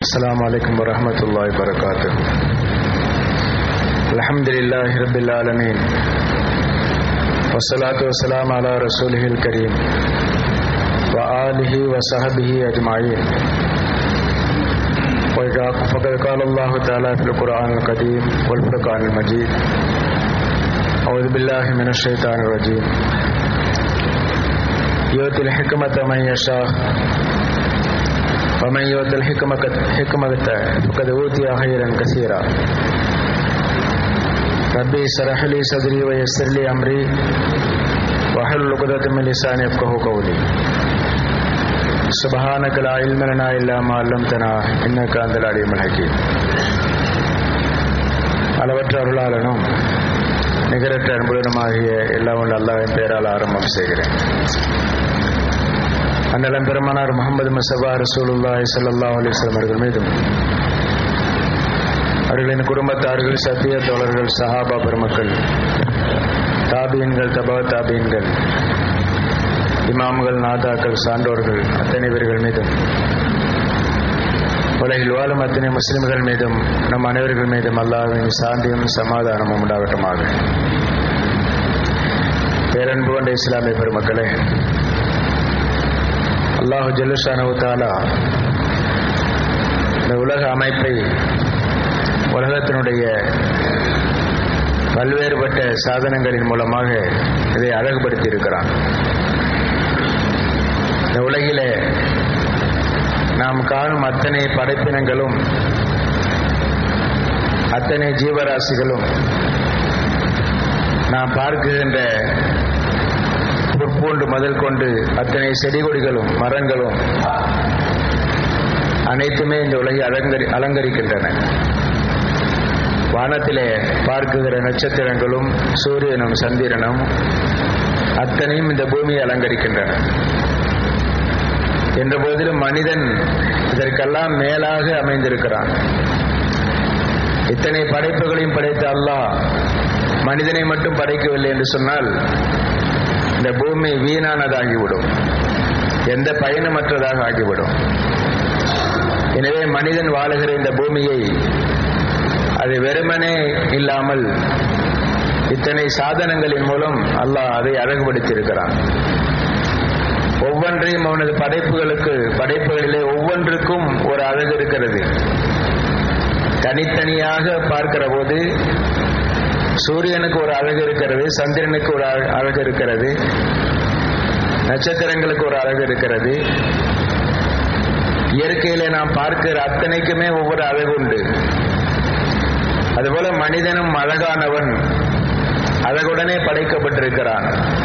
السلام عليكم ورحمة الله وبركاته. الحمد لله رب العالمين والصلاة والسلام على رسوله الكريم وآله وصحبه أجمعين. فقد قال الله تعالى في القرآن القديم والفرقان المجيد: أعوذ بالله من الشيطان الرجيم. يؤتي الحكمة من يشاء ومن يؤت الحكمة فقد أوتي خيرا كثيرا. ربي اشرح لي صدري ويسر لي أمري واحلل عقدة من لساني يفقهوا قولي. سبحانك لا علم لنا إلا ما علمتنا إنك أنت العليم الحكيم. அளவற்ற அருளாளனும் நிகரற்ற அன்புடனுமாகிய எல்லாம் உள்ள அல்லாஹ்வின் பெயரால் ஆரம்பம் செய்கிறேன். அண்ணலம் பெருமானார் முஹம்மது முஸ்தபா ரசூலுல்லாஹி ஸல்லல்லாஹு அலைஹி வஸல்லம் அவர்கள் மீதும், அவர்களின் குடும்பத்தார்கள், சத்திய தோழர்கள், சஹாபா பெருமக்கள், தாபீன்கள், தபா தாபீன்கள், இமாம்கள், நாதாக்கள், சான்றோர்கள் அத்தனை பேர்கள் மீதும், உலகில் வாழும் அத்தனை முஸ்லிம்கள் மீதும், நம் அனைவர்கள் மீதும் அல்லாஹ்வின் சாந்தியும் சமாதானமும் உண்டாகட்டுமாக. பேரன்பு கொண்ட இஸ்லாமிய பெருமக்களே, அல்லாஹு ஜல்ல ஷானஹு தஆலா இந்த உலக அமைப்பை, உலகத்தினுடைய பல்வேறுபட்ட சாதனங்களின் மூலமாக இதை அழகுபடுத்தி இருக்கிறான். இந்த உலகிலே நாம் காணும் அத்தனை படைப்பினங்களும், அத்தனை ஜீவராசிகளும், நாம் பார்க்கின்ற புற்பூண்டு முதல் கொண்டு அத்தனை செடி கொடிகளும் மரங்களும் அனைத்துமே இந்த உலகை அலங்கரிக்கின்றன. வானத்திலே பார்க்குகிற நட்சத்திரங்களும் சூரியனும் சந்திரனும் அத்தனையும் இந்த பூமியை அலங்கரிக்கின்றன. என்ற போதிலும் மனிதன் இதற்கெல்லாம் மேலாக அமைந்திருக்கிறான். இத்தனை படைப்புகளையும் படைத்த அல்லாஹ் மனிதனை மட்டும் படைக்கவில்லை என்று சொன்னால் இந்த பூமி வீணானதாகிவிடும், எந்த பயனுமற்றதாக ஆகிவிடும். எனவே மனிதன் வாழுகிற இந்த பூமியை அது வெறுமனே இல்லாமல் இத்தனை சாதனங்களின் மூலம் அல்லாஹ் அதை அழகுபடுத்தியிருக்கிறான். ஒவ்வொன்றையும் அவனது படைப்புகளிலே ஒவ்வொன்றுக்கும் ஒரு அழகு இருக்கிறது. தனித்தனியாக பார்க்கிற போது சூரியனுக்கு ஒரு அழகு இருக்கிறது, சந்திரனுக்கு ஒரு அழகு இருக்கிறது, நட்சத்திரங்களுக்கு ஒரு அழகு இருக்கிறது. இயற்கையிலே நாம் பார்க்கிற அத்தனைக்குமே ஒவ்வொரு அழகு உண்டு. அதுபோல மனிதனும் அழகானவன், அழகுடனே படைக்கப்பட்டிருக்கிறான்.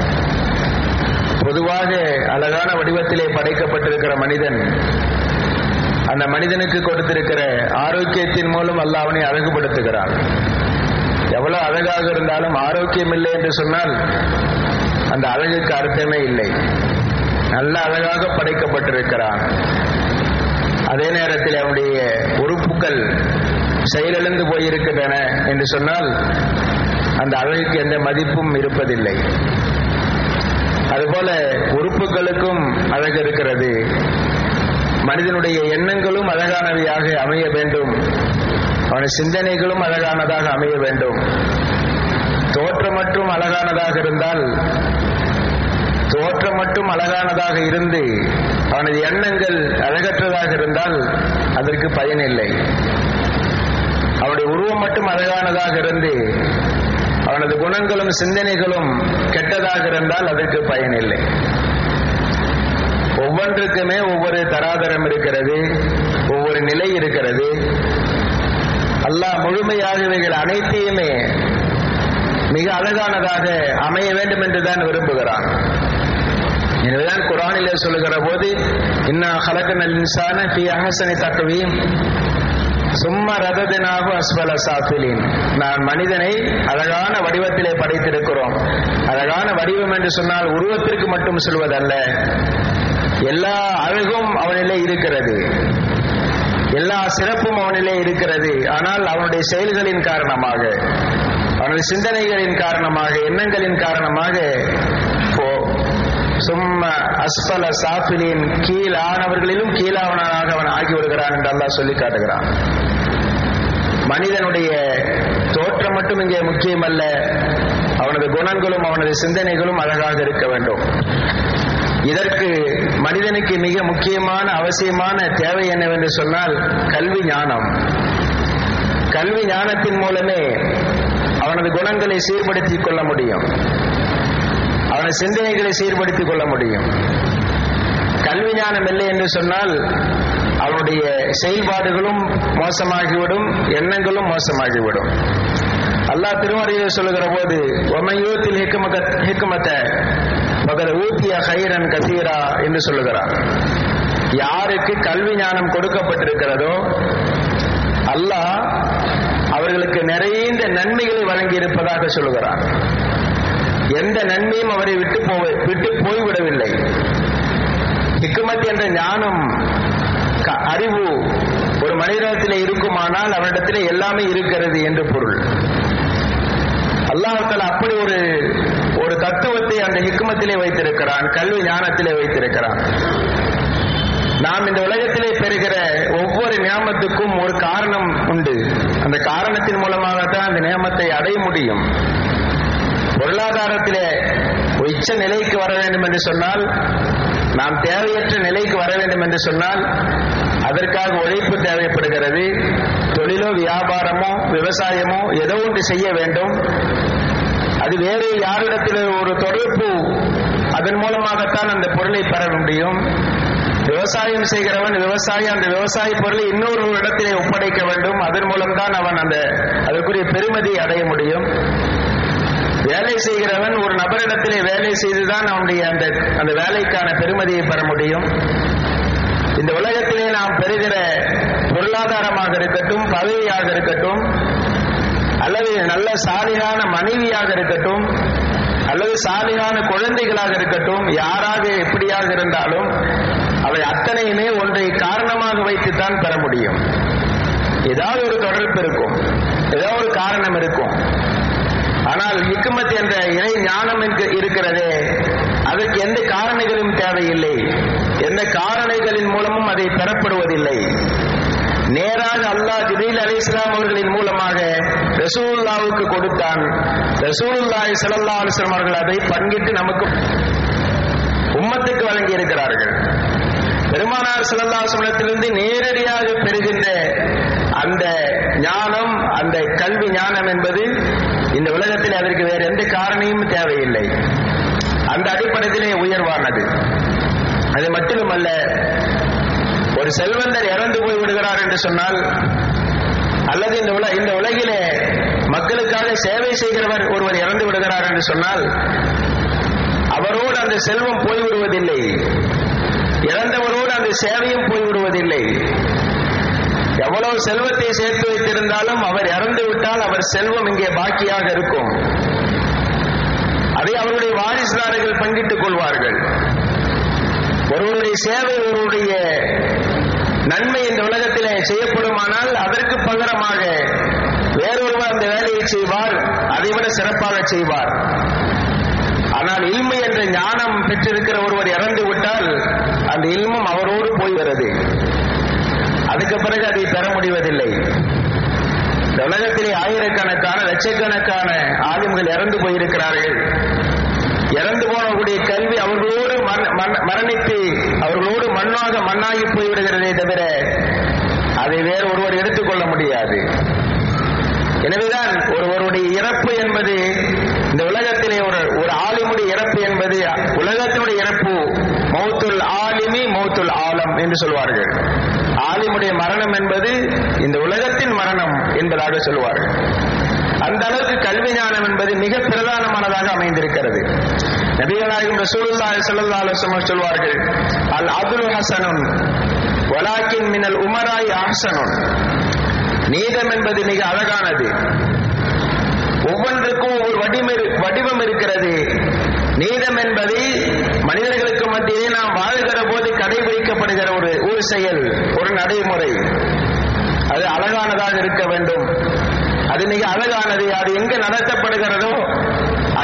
பொதுவாக அழகான வடிவத்திலே படைக்கப்பட்டிருக்கிற மனிதன், அந்த மனிதனுக்கு கொடுத்திருக்கிற ஆரோக்கியத்தின் மூலம் அல்லாஹ் அவனை அழகுபடுத்துகிறான். எவ்வளவு அழகாக இருந்தாலும் ஆரோக்கியம் இல்லை என்று சொன்னால் அந்த அழகுக்கு அர்த்தமே இல்லை. நல்ல அழகாக படைக்கப்பட்டிருக்கிறான். அதே நேரத்தில் அவனுடைய உறுப்புகள் செயலிழந்து போயிருக்கின்றன என்று சொன்னால் அந்த அழகுக்கு எந்த மதிப்பும் இருப்பதில்லை. அதுபோல உறுப்புகளுக்கும் அழகு இருக்கிறது. மனிதனுடைய எண்ணங்களும் அழகானவையாக அமைய வேண்டும், அவனுடைய சிந்தனைகளும் அழகானதாக அமைய வேண்டும். தோற்றம் மட்டும் அழகானதாக இருந்தால், தோற்றம் மட்டும் அழகானதாக இருந்து அவனது எண்ணங்கள் அழகற்றதாக இருந்தால் அதற்கு பயனில்லை. அவனுடைய உருவம் மட்டும் அழகானதாக இருந்து அவனது குணங்களும் சிந்தனைகளும் கெட்டதாக இருந்தால் அதற்கு பயனில்லை. ஒவ்வொன்றுக்குமே ஒவ்வொரு தராதரம் இருக்கிறது, ஒவ்வொரு நிலை இருக்கிறது. அல்லாஹ் முழுமையாக இவைகள் அனைத்தையுமே மிக அழகானதாக அமைய வேண்டும் என்றுதான் விரும்புகிறான். எனவேதான் குர்ஆனிலே சொல்லுகிற போது, இன்னா ஹலகனல் இன்சான ஃபீ அஹ்ஸனி தக்வீம் சும்ம ரதத்னாஹு அஸ்ஃபல சாஃபிலீன். நான் மனிதனை அழகான வடிவத்திலே படைத்திருக்கிறோம். அழகான வடிவம் என்று சொன்னால் உருவத்திற்கு மட்டும் சொல்வதல்ல, எல்லா அழகும் அவனிலே இருக்கிறது, எல்லா சிறப்பும் அவனிலே இருக்கிறது. ஆனால் அவனுடைய செயல்களின் காரணமாக, அவனுடைய சிந்தனைகளின் காரணமாக, எண்ணங்களின் காரணமாக சும்ம அஸ்பல சாஃபிலின், கீழானவர்களிலும் கீழானவனாக அவன் ஆகிவிடுகிறான் என்று அல்லாஹ் சொல்லி காட்டுகிறான். மனிதனுடைய தோற்றம் மட்டும் இங்கே முக்கியமல்ல, அவனது குணங்களும் அவனது சிந்தனைகளும் அழகாக இருக்க வேண்டும். இதற்கு மனிதனுக்கு மிக முக்கியமான அவசியமான தேவை என்னவென்று சொன்னால் கல்வி ஞானம். கல்வி ஞானத்தின் மூலமே அவனது குணங்களை சீர்படுத்திக் கொள்ள முடியும், அவனது சிந்தனைகளை சீர்படுத்திக் கொள்ள முடியும். கல்வி ஞானம் இல்லை என்று சொன்னால் அவனுடைய செயல்பாடுகளும் மோசமாகிவிடும், எண்ணங்களும் மோசமாகிவிடும். அல்லாஹ் திருமறையில் சொல்லுகிற போது ஒமையூத்தில் ஹிக்மத பகல் ஊத்திய ஹைரன் கசீரா என்று சொல்லுகிறார். யாருக்கு கல்வி ஞானம் கொடுக்கப்பட்டிருக்கிறதோ அல்லாஹ் அவர்களுக்கு நிறைந்த நன்மைகளை வழங்கி இருப்பதாக சொல்லுகிறார். எந்த நன்மையும் அவரை விட்டு போய்விடவில்லை. ஹிக்மத் என்ற ஞானம், அறிவு ஒரு மனிதனிடத்திலே இருக்குமானால் அவரிடத்திலே எல்லாமே இருக்கிறது என்று பொருள். அல்லாஹ் தஆலா அப்படி ஒரு தத்துவத்தை அந்த ஹிக்மத்திலே வைத்திருக்கிறான், கல்வி ஞானத்திலே வைத்திருக்கிறான். நாம் இந்த உலகத்திலே பெறுகிற ஒவ்வொரு நியாமத்துக்கும் ஒரு காரணம் உண்டு. அந்த காரணத்தின் மூலமாகத்தான் அந்த நியாமத்தை அடைய முடியும். பொருளாதாரத்திலே உச்ச நிலைக்கு வர வேண்டும் என்று சொன்னால், நாம் தேவையற்ற நிலைக்கு வர வேண்டும் என்று சொன்னால் அதற்காக உழைப்பு தேவைப்படுகிறது. தொழிலோ வியாபாரமோ விவசாயமோ ஏதோ ஒன்று செய்ய வேண்டும். அது வேறு யாரிடத்தில் ஒரு தொடர்பு, அதன் மூலமாகத்தான் அந்த பொருளை பெற முடியும். விவசாயம் செய்கிறவன் அந்த விவசாய பொருளை இன்னொரு இடத்திலே ஒப்படைக்க வேண்டும். அதன் மூலம்தான் அவன் அதற்குரிய பெருமதியை அடைய முடியும். வேலை செய்கிறவன் ஒரு நபரிடத்திலே வேலை செய்துதான் அவனுடைய அந்த வேலைக்கான பெருமதியை பெற முடியும். இந்த உலகத்திலே நாம் பெறுகிற பொருளாதாரமாக இருக்கட்டும், பதவியாக இருக்கட்டும், அல்லது நல்ல சாலிகான மனைவியாக இருக்கட்டும், அல்லது சாலிகான குழந்தைகளாக இருக்கட்டும், யாராக எப்படியாக இருந்தாலும் அவை அத்தனையுமே ஒன்றை காரணமாக வைத்துத்தான் பெற முடியும். ஏதாவது ஒரு தொடர்பு இருக்கும், ஏதாவது ஒரு காரணம் இருக்கும். ஆனால் ஹிக்மத் என்ற இறை ஞானம் இருக்கிறதே, அதற்கு எந்த காரணங்களும் தேவையில்லை, எந்த காரணங்களின் மூலமும் அதை பெறப்படுவதில்லை. நேராக அல்லாஹ் ஜிப்ரீல் அலைஹிஸ்ஸலாம் அவர்களின் மூலமாக ரசூலுல்லாஹ்வுக்கு கொடுத்தான். ரசூலுல்லாஹி ஸல்லல்லாஹு அலைஹி வஸல்லம் அவர்கள் அதை பங்கிட்டு நமக்கு உம்மத்துக்கு வழங்கி இருக்கிறார்கள். பெருமானார் ஸல்லல்லாஹு அலைஹி வஸல்லத்திலிருந்து நேரடியாக பெறுகின்ற அந்த ஞானம், அந்த கல்வி ஞானம் என்பது இந்த உலகத்தில் அதற்கு வேறு எந்த காரணமும் தேவையில்லை. அந்த அடிப்படையிலே உயர்வானது. அது மட்டுமல்ல, ஒரு செல்வந்தர் இறந்து போய் விடுகிறார் என்று சொன்னால், அல்லது இந்த உலகிலே மக்களுக்காக சேவை செய்கிறவர் ஒருவர் இறந்து விடுகிறார் என்று சொன்னால், அவரோடு அந்த செல்வம் போய்விடுவதில்லை, இறந்தவரோடு அந்த சேவையும் போய்விடுவதில்லை. எவ்வளவு செல்வத்தை சேர்த்து வைத்திருந்தாலும் அவர் இறந்து விட்டால் அவர் செல்வம் இங்கே பாக்கியாக இருக்கும். அதை அவருடைய வாரிசுதாரர்கள் பங்கிட்டுக் கொள்வார்கள். ஒருவருடைய சேவை, ஒருவருடைய நன்மை இந்த உலகத்திலே செய்யப்படுமானால் அதற்கு பகரமாக வேறொருவர் அந்த வேலையை செய்வார், அதைவிட சிறப்பாக செய்வார். ஆனால் இல்மு என்ற ஞானம் பெற்றிருக்கிற ஒருவர் இறந்து விட்டால் அந்த இல்மும் அவரோடு போய்கிறது. அதுக்கு பிறகு அதை பெற முடிவதில்லை. இந்த உலகத்திலே ஆயிரக்கணக்கான லட்சக்கணக்கான ஆலிம்கள் இறந்து போயிருக்கிறார்கள். இறந்து போனவர்களுடைய கல்வி அவர்களோடு மரணித்து அவர்களோடு மண்ணாகி போய்விடுகிறதே தவிர அதை வேறு ஒருவர் எடுத்துக்கொள்ள முடியாது. எனவேதான் ஒருவருடைய இறப்பு என்பது, இந்த உலகத்திலே ஒரு ஆலிமுடைய இறப்பு என்பது உலகத்தினுடைய இறப்பு, மௌத்துல் ஆலிமி மௌத்துல் ஆலம் என்று சொல்வார்கள். ஆலிமுடைய மரணம் என்பது இந்த உலகத்தின் மரணம் என்பதாக சொல்வார்கள். அந்த அளவுக்கு கல்வி ஞானம் என்பது மிக பிரதானமானதாக அமைந்திருக்கிறது. நபிகள் நாயகம் ரசூலுல்லாஹி ஸல்லல்லாஹு அலைஹி வஸல்லம் சொல்வார்கள், அல் அத்லு ஹஸனுன் வலாக்கின் மினல் உமராய் அஹ்ஸனுன். நீதம் என்பது மிக அழகானது. ஒவ்வொன்றுக்கும் ஒரு வடிவம் இருக்கிறது. நீதம் என்பது மனிதர்களுக்கு மத்தியிலே நாம் வாழ்கிற போது கடைபிடிக்கப்படுகிற ஒரு செயல், ஒரு நடைமுறை. அது அழகானதாக இருக்க வேண்டும். அது மிக அழகானது. அது எங்கு நடத்தப்படுகிறதோ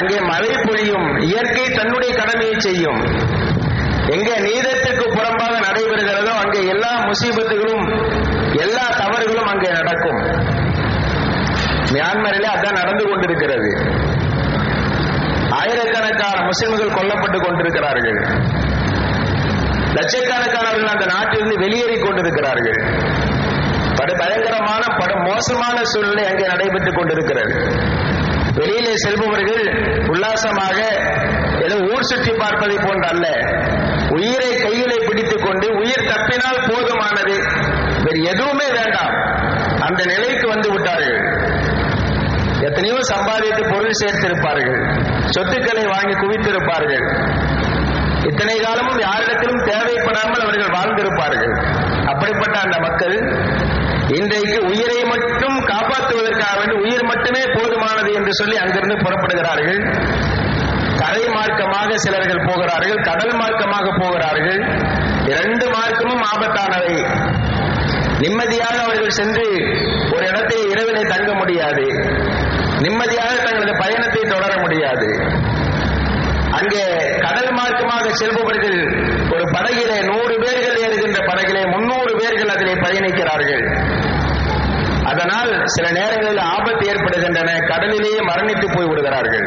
அங்கே மழை பொழியும், இயற்கை தன்னுடைய கடமையை செய்யும். எங்கே நீதத்திற்கு புறம்பாக நடைபெறுகிறதோ அங்கே எல்லா முசீபத்துகளும் எல்லா தவறுகளும் அங்கே நடக்கும். மியான்மரிலே அதான் நடந்து கொண்டிருக்கிறது. ஆயிரக்கணக்கான முஸ்லிம்கள் கொல்லப்பட்டுக் கொண்டிருக்கிறார்கள். லட்சக்கணக்கானவர்கள் அந்த நாட்டிலிருந்து வெளியேறிக் கொண்டிருக்கிறார்கள். பயங்கரமான மோசமான சூழ்நிலை அங்கே நடைபெற்றுக் கொண்டிருக்கிறது. வெளியிலே செல்பவர்கள் உல்லாசமாக ஏதோ ஊர் சுற்றி பார்ப்பதை போன்ற அல்ல, உயிரை கையிலே பிடித்துக் கொண்டு உயிர் தப்பினால் போதுமானது, வேறு எதுவுமே வேண்டாம், அந்த நிலைக்கு வந்து விட்டார்கள். எத்தனையோ சம்பாதித்து பொருள் சேர்த்திருப்பார்கள், சொத்துக்களை வாங்கி குவித்திருப்பார்கள், இத்தனை காலமும் யாரிடத்திலும் தேவைப்படாமல் அவர்கள் வாழ்ந்திருப்பார்கள். அப்படிப்பட்ட அந்த மக்கள் இன்றைக்கு உயிரை மட்டும் காப்பாற்றுவதற்காக வேண்டி உயிர் மட்டுமே போதுமானது என்று சொல்லி அங்கிருந்து புறப்படுகிறார்கள். கரை மார்க்கமாக சிலர்கள் போகிறார்கள், கடல் மார்க்கமாக போகிறார்கள். இரண்டு மார்க்கமும் ஆபத்தானவை. நிம்மதியாக அவர்கள் சென்று ஒரு இடத்தில் இரவிலே தங்க முடியாது, நிம்மதியாக தங்களது பயணத்தை தொடர முடியாது. அங்கே கடல் மார்க்கமாக செல்பவர்கள் ஒரு படகிலே 100 பேர்கள் ஏறுகின்ற படகிலே 300 பேர்கள் அதிலே பயணிக்கிறார்கள். அதனால் சில நேரங்களில் ஆபத்து ஏற்படுகின்றன, கடலிலேயே மரணித்து போய் விடுகிறார்கள்.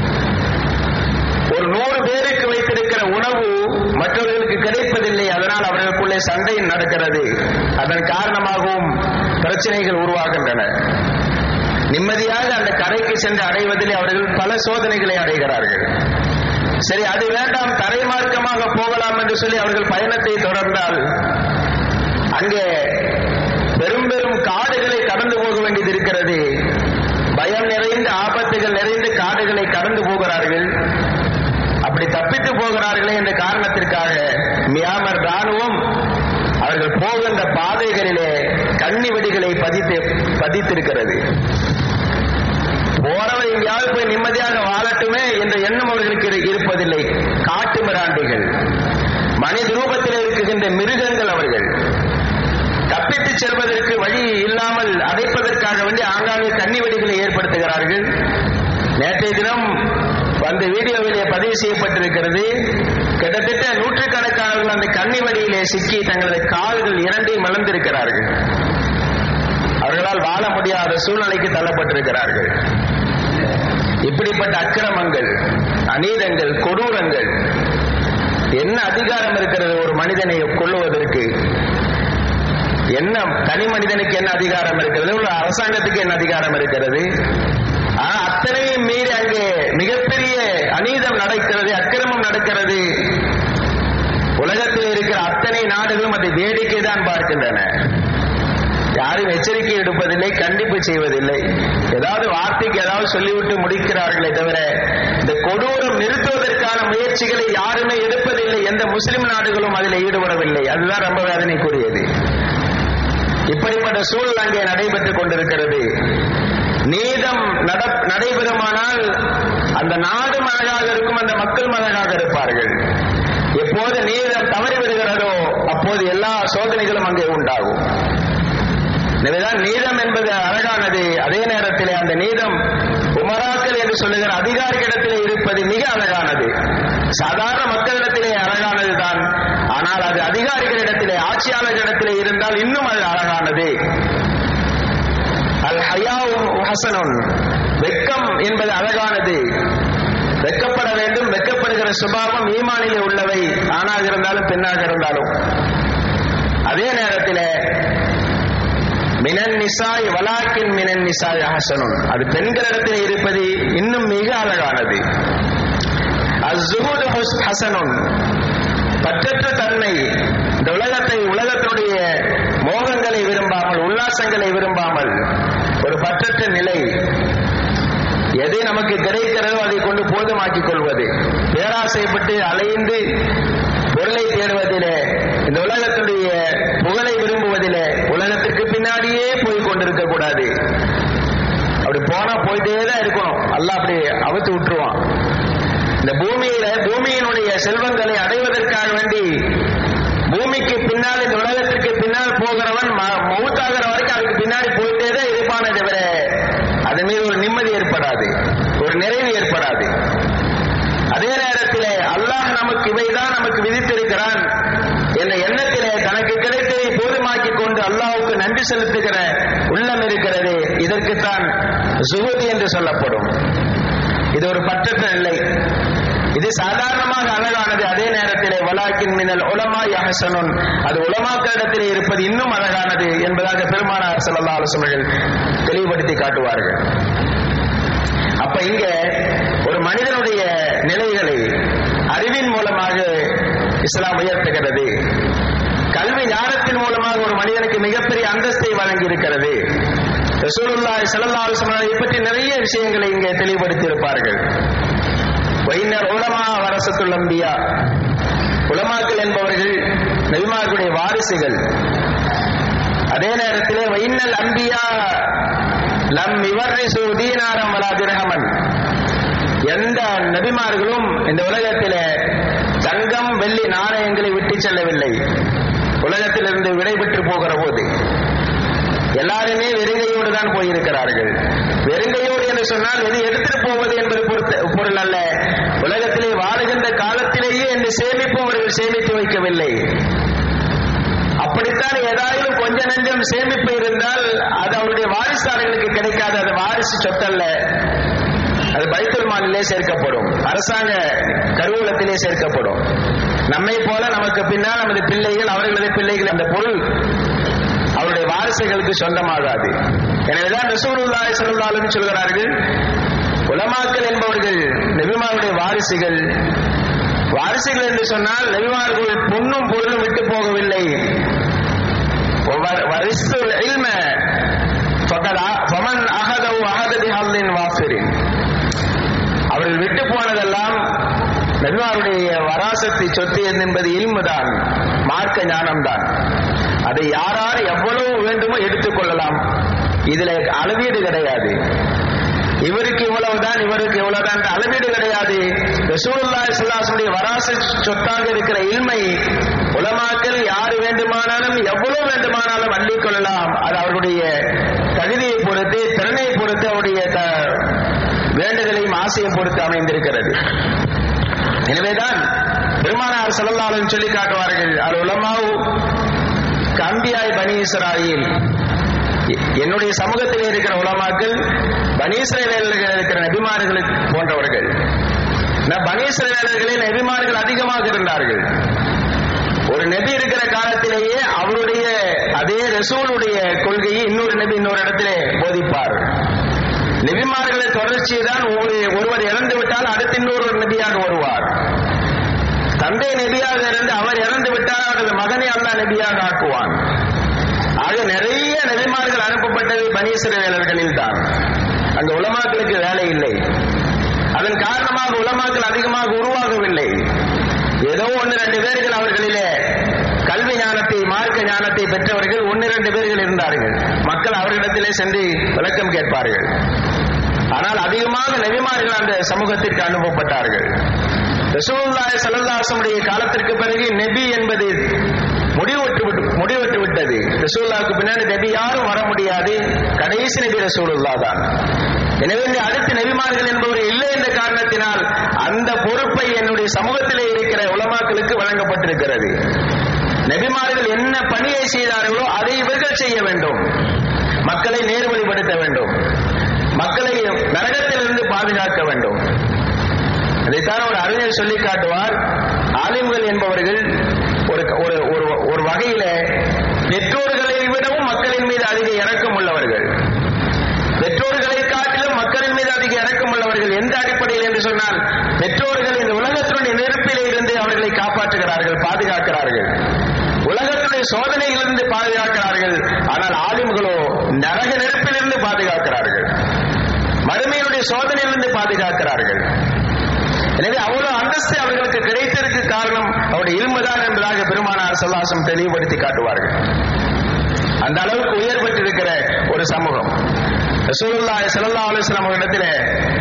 ஒரு 100 பேருக்கு வைத்திருக்கிற உணவு மற்றவர்களுக்கு கிடைப்பதில்லை, அதனால் அவர்களுக்குள்ளே சண்டை நடக்கிறது. அதன் காரணமாகவும் பிரச்சனைகள் உருவாகின்றன. நிம்மதியாக அந்த கரைக்கு சென்று அடைவதில் அவர்கள் பல சோதனைகளை அடைகிறார்கள். சரி, அது வேண்டாம், தரை மார்க்கமாக போகலாம் என்று சொல்லி அவர்கள் பயணத்தை தொடர்ந்தால் அங்கே பெரும் பெரும் காடுகளை கடந்து போக வேண்டியது இருக்கிறது. பயம் நிறைந்த ஆபத்துகள் நிறைந்த காடுகளை கடந்து போகிறார்கள். அப்படி தப்பித்து போகிறார்களே என்ற காரணத்திற்காக மியான்மர் ராணுவம் அவர்கள் போகின்ற பாதைகளிலே கண்ணி வெடிகளை பதித்திருக்கிறது. போறவர் எங்கேயாவது போய் நிம்மதியாக வாழட்டுமே என்ற எண்ணம் அவர்களுக்கு இருப்பதில்லை. காட்டு மிராண்டிகள், மனித ரூபத்தில் இருக்குகின்ற மிருகங்கள். அவர்கள் தப்பித்து செல்வதற்கு வழி இல்லாமல் அடைப்பதற்காக வேண்டி ஆங்காங்கே கண்ணி வெடிகளை ஏற்படுத்துகிறார்கள். நேற்றைய தினம் அந்த வீடியோவிலே பதிவு செய்யப்பட்டிருக்கிறது. கிட்டத்தட்ட 100கணக்கானவர்கள் அந்த கண்ணி வெடியிலே சிக்கி தங்களது கால்கள் இரண்டையும் இழந்திருக்கிறார்கள். அவர்களால் வாழ முடியாத சூழ்நிலைக்கு தள்ளப்பட்டிருக்கிறார்கள். இப்படிப்பட்ட அக்கிரமங்கள், அநீதங்கள், கொடூரங்கள், என்ன அதிகாரம் இருக்கிறது ஒரு மனிதனை கொல்லுவதற்கு? என்ன தனி மனிதனுக்கு என்ன அதிகாரம் இருக்கிறது? ஒரு அரசாங்கத்துக்கு என்ன அதிகாரம் இருக்கிறது? அத்தனையும் மீறி அங்கே மிகப்பெரிய அநீதம் நடக்கிறது, அக்கிரமம் நடக்கிறது. உலகத்தில் இருக்கிற அத்தனை நாடுகளும் அதை வேடிக்கை தான் பார்க்கின்றன. யாரும் எச்சரிக்கை எடுப்பதில்லை, கண்டிப்பு செய்வதில்லை. ஏதாவது வார்த்தைக்கு ஏதாவது சொல்லிவிட்டு முடிக்கிறார்களே தவிர இந்த கொடூரம் நிறுத்துவதற்கான முயற்சிகளை யாருமே எடுப்பதில்லை. எந்த முஸ்லிம் நாடுகளும் அதில் ஈடுபடவில்லை. அதுதான் ரொம்ப வேதனைக்குரியது. இப்படிப்பட்ட சூழல் அங்கே நடைபெற்றுக் கொண்டிருக்கிறது. நீதம் நடைபெறுமானால் அந்த நாடு அழகாக இருக்கும், அந்த மக்கள் அழகாக இருப்பார்கள். எப்போது நீதம் தவறி வருகிறதோ அப்போது எல்லா சோதனைகளும் அங்கே உண்டாகும். எனவேதான் நீதம் என்பது அழகானது. அதே நேரத்தில் அந்த நீதம் உமராக்கள் என்று சொல்லுகிற அதிகாரிகளிடத்திலே இருப்பது மிக அழகானது. சாதாரண மக்களிடத்திலே அழகானது தான், ஆனால் அது அதிகாரிகளிடத்திலே, ஆட்சியாளர்களிடத்திலே இருந்தால் இன்னும் அது அழகானது. அல் ஹயாவு ஹஸனுன், வெட்கம் என்பது அழகானது. வெட்கப்பட வேண்டும். வெட்கப்படுகிற சுபாவம் ஈமானிலே உள்ளவை, ஆணாக இருந்தாலும் பெண்ணாக இருந்தாலும். அதே நேரத்தில் மினன் நிசாய் வலாக்கின் மினன் நிசாய் ஹஸனுன், அது பெண்களிடத்தில் இருப்பது இன்னும் மிக அழகானது. அஸ்ஸுஹூது ஹஸனுன், பற்றற்ற தன்மை. இந்த உலகத்துடைய மோகங்களை விரும்பாமல், உல்லாசங்களை விரும்பாமல் ஒரு பற்றற்ற நிலை. எது நமக்கு கிடைக்கிறதோ அதை கொண்டு போதுமாக்கிக் கொள்வது. பேராசைப்பட்டு அலைந்து பொருளை தேடுவதிலே, இந்த உலகத்துடைய புகழை விரும்புவதிலே உலகத்திற்கு பின்னாடியே போய் கொண்டிருக்க கூடாது. அப்படி போனா போயிட்டே தான் இருக்கணும். அல்லாஹ் அப்படி அவுத்து விட்டுருவான். இந்த பூமியினுடைய செல்வங்களை அடைவதற்காக வேண்டி பூமிக்கு பின்னால், இந்த உலகத்திற்கு பின்னால் போகிறவன் மௌத்தாகிற வரைக்கும் அதுக்கு பின்னாடி போயிட்டே தான் இருப்பானே தவிர அதன் மீது ஒரு நிம்மதி ஏற்படாது, ஒரு நிறைவு ஏற்படாது. செலுத்துகிற உள்ளம் இருக்கிறது, இதற்குத்தான் ஜுஹூத் என்று சொல்லப்படும். இது ஒரு பற்றற்ற நிலை. இது சாதாரணமாக அழகானது. அதே நேரத்திலே வலாக்கின் மினல் உலமா யஹ்சனுன், அது உலமாக்களிடத்திலே இருப்பது இன்னும் அழகானது என்பதாக பெருமானார் ஸல்லல்லாஹு அலைஹி வஸல்லம் தெளிவுபடுத்தி காட்டுவார்கள். அப்ப இங்க ஒரு மனிதனுடைய நிலைகளை அறிவின் மூலமாக இஸ்லாம் உயர்த்துகிறது. கல்வி ஞானத்தின் மூலமாக ஒரு மனிதனுக்கு மிகப்பெரிய அந்தஸ்தை வழங்கி இருக்கிறது. ரசூலுல்லாஹி ஸல்லல்லாஹு அலைஹி வஸல்லம் பற்றி நிறைய விஷயங்களை இங்கே தெளிவுபடுத்தி இருப்பார்கள். வைனர் உலமா வரசத்துல் அம்பியா, உலமாக்கள் என்பவர்கள் நபிமார்களுடைய வாரிசுகள். அதே நேரத்திலே வைனல் அம்பியா லம் யுவர்ரிசு தீனாரம் வலா திர்ஹமன், எந்த நபிமார்களும் இந்த உலகத்திலே தங்கம் வெள்ளி நாணயங்களை விட்டு செல்லவில்லை. உலகத்திலிருந்து விடைபெற்று போகிற போது எல்லாருமே வெறுங்கையோடு தான் போயிருக்கிறார்கள். வெறுங்கையோடு என்று சொன்னால் எது எடுத்துட்டு போவது என்பது பொருள் அல்ல. உலகத்திலே வாழுகின்ற காலத்திலேயே இந்த சேமிப்பும் அவர்கள் சேமித்து வைக்கவில்லை. அப்படித்தான் ஏதாவது கொஞ்சம் நெஞ்சம் சேமிப்பு இருந்தால் அது அவருடைய வாரிசாளர்களுக்கு கிடைக்காது. அது வாரிசு சொத்தல்ல, அது பைத்துல் மாலிலே சேர்க்கப்படும், அரசாங்க கருவூலத்திலே சேர்க்கப்படும். நம்மை போல நமக்கு பின்னால் நமது பிள்ளைகள், அவர்களது பிள்ளைகள், அந்த பொருள் அவருடைய வாரிசுகளுக்கு சொந்தமாகாது. எனவேதான் ரசூலுல்லாஹி ஸல்லல்லாஹு அலைஹி வஸல்லம் சொல்கிறார்கள், உலமாக்கள் என்பவர்கள் நபிமாருடைய வாரிசுகள். வாரிசுகள் என்று சொன்னால் நபிமார்கள் பொன்னும் பொருளும் விட்டு போகவில்லை. வரிசுல் இல்ம ஃபமன் அஹதஹு அஹத பிஹல்லின் வாஃபிரின், அவர்கள் விட்டு போனதெல்லாம் நபிமாருடைய வராசத்தை சொத்து என்பது இல்மு தான், மார்க்க ஞானம்தான். அதை யாரார் எவ்வளவு வேண்டுமோ எடுத்துக்கொள்ளலாம். இதுல அளவீடு கிடையாது. இவருக்கு இவ்வளவுதான், இவருக்கு இவ்வளவுதான் அளவீடு கிடையாது. ரசூலுல்லாஹி ஸல்லல்லாஹு அலைஹி வஸல்லம் வராச சொத்தாக இருக்கிற இல்மை உலமாக்கள் யார் வேண்டுமானாலும் எவ்வளவு வேண்டுமானாலும் அள்ளிக்கொள்ளலாம். அது அவருடைய தகுதியை பொறுத்து, திறனை பொறுத்து, அவருடைய வேண்டுதலையும் ஆசையை பொறுத்து அமைந்திருக்கிறது. எனவேதான் பெருமானார் ஸல்லல்லாஹு அலைஹி வஸல்லம் சொல்லி காட்டுவார்கள், அல் உலமாஉ கம்பியாய் பனி இஸ்ராயீல், என்னுடைய சமூகத்தில் இருக்கிற உலமாக்கள் பனி இஸ்ரவேலர்கள் இருக்கிற நபிமார்களுக்கு போன்றவர்கள். பனி இஸ்ரவேலர்களில் நபிமார்கள் அதிகமாக இருந்தார்கள். ஒரு நபி இருக்கிற காலத்திலேயே அவருடைய அதே ரசூலுடைய கொள்கையை இன்னொரு நபி இன்னொரு இடத்திலே போதிப்பார். நபிமார்களை தொடர்ச்சியை தான் ஒருவர் இறந்து விட்டால் அடுத்த இன்னொரு நபியாக வருவார். தந்தை நபியாக இருந்து அவர் இறந்து விட்டால் அவரது மகனை அல்லாஹ் நபியாக ஆக்குவான். ஆக நிறைய நபிமார்கள் அனுப்பப்பட்டது பனி இஸ்ரவேலர்களில் தான். அந்த உலமாக்களுக்கு வேலை இல்லை. அதன் காரணமாக உலமாக்கள் அதிகமாக உருவாகவில்லை. ஏதோ 1-2 பேர்கள் அவர்களிலே கல்வி ஞானத்தை, மார்க்க ஞானத்தை பெற்றவர்கள் 1-2 பேர்கள் இருந்தார்கள். மக்கள் அவர்களிடத்திலே சென்று விளக்கம் கேட்பார்கள். ஆனால் அதிகமாக நபிமார்கள் அந்த சமூகத்திற்கு அனுப்பப்பட்டார்கள். ரசூலுல்லாஹி ஸல்லல்லாஹு அலைஹி வஸல்லம் காலத்திற்கு பிறகு நபி என்பது முடிவெட்டு விட்டது. ரசூலுல்லாஹ்வுக்கு பின்னாடி நபி யாரும் வர முடியாது. கடைசி நபி ரசூலுல்லாஹ் தான். எனவே அடுத்த நபிமார்கள் என்பவர் இல்லை என்ற காரணத்தினால் அந்த பொறுப்பை என்னுடைய சமூகத்திலே இருக்கிற உலமாக்களுக்கு வழங்கப்பட்டிருக்கிறது. நபிமார்கள் என்ன பணியை செய்தார்களோ அதை இவர்கள் செய்ய வேண்டும். மக்களை நேர்வழிப்படுத்த வேண்டும், மக்களை நரகத்திலிருந்து பாதுகாக்க வேண்டும். அதைத்தான் ஒரு அறிஞர் சொல்லி காட்டுவார், ஆலிம்கள் என்பவர்கள் ஒரு வகையில பெற்றோர்களை விடவும் மக்களின் மீது அதிக இரக்கம் உள்ளவர்கள். பெற்றோர்களை காட்டிலும் மக்களின் மீது அதிக இரக்கம் உள்ளவர்கள். எந்த அடிப்படையில் என்று சொன்னால், பெற்றோர்கள் இந்த உலகத்தினுடைய நெருப்பிலே இருந்து அவர்களை காப்பாற்றுகிறார்கள், பாதுகாக்கிறார்கள். உலகத்துடைய சோதனையிலிருந்து பாதுகாக்கிறார்கள். ஆனால் ஆலிம்களோ நரக நெருப்பிலிருந்து பாதுகாக்கிறார்கள், மறுமையினுடைய சோதனையிலிருந்து பாதுகாக்கிறார்கள். எனவே அவ்வளவு அந்தஸ்து அவர்களுக்கு கிடைத்ததற்கு காரணம் அவருடைய இல்முதான் என்பதாக பெருமானார் ஸல்லல்லாஹு அலைஹி வஸல்லம் தெளிவுபடுத்தி காட்டுவார்கள். அந்த அளவுக்கு உயர்பட்டிருக்கிற ஒரு சமூகம். ரசூலுல்லாஹி ஸல்லல்லாஹு அலைஹி வஸல்லம் இடத்திலே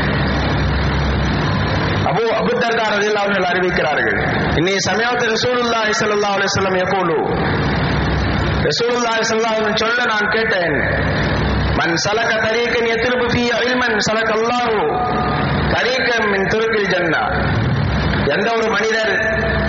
அபூ தர்தா ரலியல்லாஹு அன்ஹு அறிவிக்கிறார்கள், இன்னி சமயத்து ரசூலுல்லாஹி ஸல்லல்லாஹு அலைஹி வஸல்லம் யகூலு, ரசூலுல்லாஹி ஸல்லல்லாஹு அலைஹி வஸல்லம் சொல்ல நான் கேட்டேன், மன் சலக தரீகன் யத்லுபு ஃபீ இல்மன் சலகல்லாஹு தரீகன் மின் துருக்கில் ஜன்னா, எந்த ஒரு மனிதர்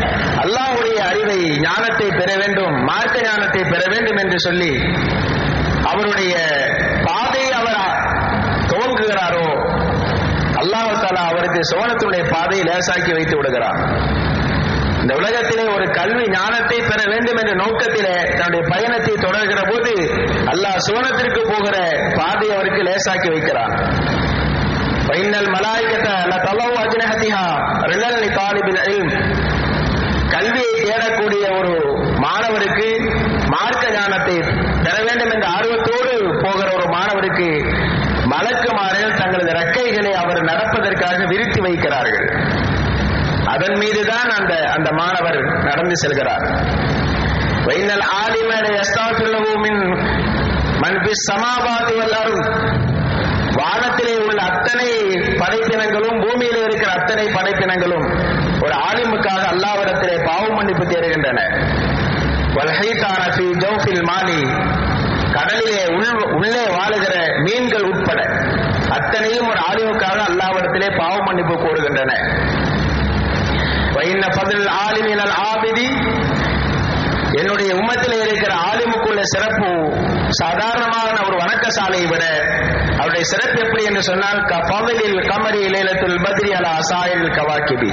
அல்லாஹ்வுடைய அறிவை, ஞானத்தை பெற வேண்டும், மார்க்க ஞானத்தை பெற வேண்டும் என்று சொல்லி அவருடைய பாதையை அவர் துவங்குகிறாரோ அல்லாஹ் தஆலா அவருக்கு சுவனத்துடைய பாதையை லேசாக்கி வைத்து விடுகிறார். இந்த உலகத்திலே ஒரு கல்வி ஞானத்தை பெற வேண்டும் என்ற நோக்கத்திலே தன்னுடைய பயணத்தை தொடர்கிற போது அல்லாஹ் சுவனத்திற்கு போகிற பாதையை அவருக்கு லேசாக்கி வைக்கிறான். வைனல் மலாயிகத லதலவு அஜ்னஹதிஹா ரிலல் லிதாலிபில் இல்ம். கல்வியை தேடக்கூடிய ஒரு மாணவருக்கு, மார்க்க ஞானத்தை பெற வேண்டும் என்ற ஆர்வத்தோடு போகிற ஒரு மாணவருக்கு மலக்குமார்கள் தங்களது ரெக்கைகளை அவர் நடப்பதற்காக விரித்து வைக்கிறார்கள். அதன் மீதுதான் அந்த மாணவர் நடந்து செல்கிறார். வைனல் ஆலிம யஸ்தாஃபிரு மின் மன் ஃபிஸ் ஸமாவாதி வல் அர்த். வானத்திலே உள்ள அத்தனை படைப்பினங்களும், பூமியிலே இருக்கிற அத்தனை படைப்பினங்களும் ஒரு ஆலிமுக்காக அல்லாஹ்விடத்திலே பாவ மன்னிப்பு தேடுகின்றன. வல் ஹைதான ஃபீ ஜௌஃபில் மாலி. கடலிலே உள்ளே வாழுகிற மீன்கள் உட்பட அத்தனையும் ஒரு ஆலிமுக்காக அல்லாஹ்விடத்திலே பாவ மன்னிப்பு கோருகின்றன. வைன்ன ஃபضل ஆலிமின் அல் ஆபிதி. என்னுடைய உம்மத்திலே இருக்கிற ஆலிமுக்குள்ள சிறப்பு சாதாரணமான ஒரு வணக்கசாலையை விட அவருடைய சிறப்பு எப்படி என்று சொன்னால் கஃபலில் கமரி லைலத்துல் பத்ரி அலா அசாயில் கவாகிபி.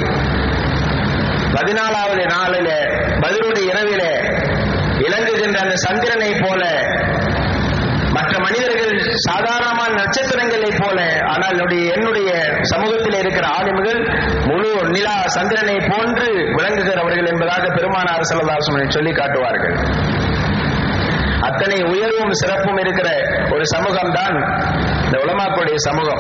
14வது நாளிலே பத்ருடைய இரவிலே இலங்குகின்ற அந்த சந்திரனை போல, மற்ற மனிதர்கள் சாதாரணமான நட்சத்திரங்களை போல, ஆனால் என்னுடைய சமூகத்தில் இருக்கிற ஆலிம்கள் முழு நிலா சந்திரனை போன்று விளங்குகிறவர்கள் என்பதாக பெருமானார் ஸல்லல்லாஹு அலைஹி வஸல்லம் சொல்லி காட்டுவார்கள். அத்தனை உயர்வும் சிறப்பும் இருக்கிற ஒரு சமூகம் தான் இந்த உலமாக்களுடைய சமூகம்.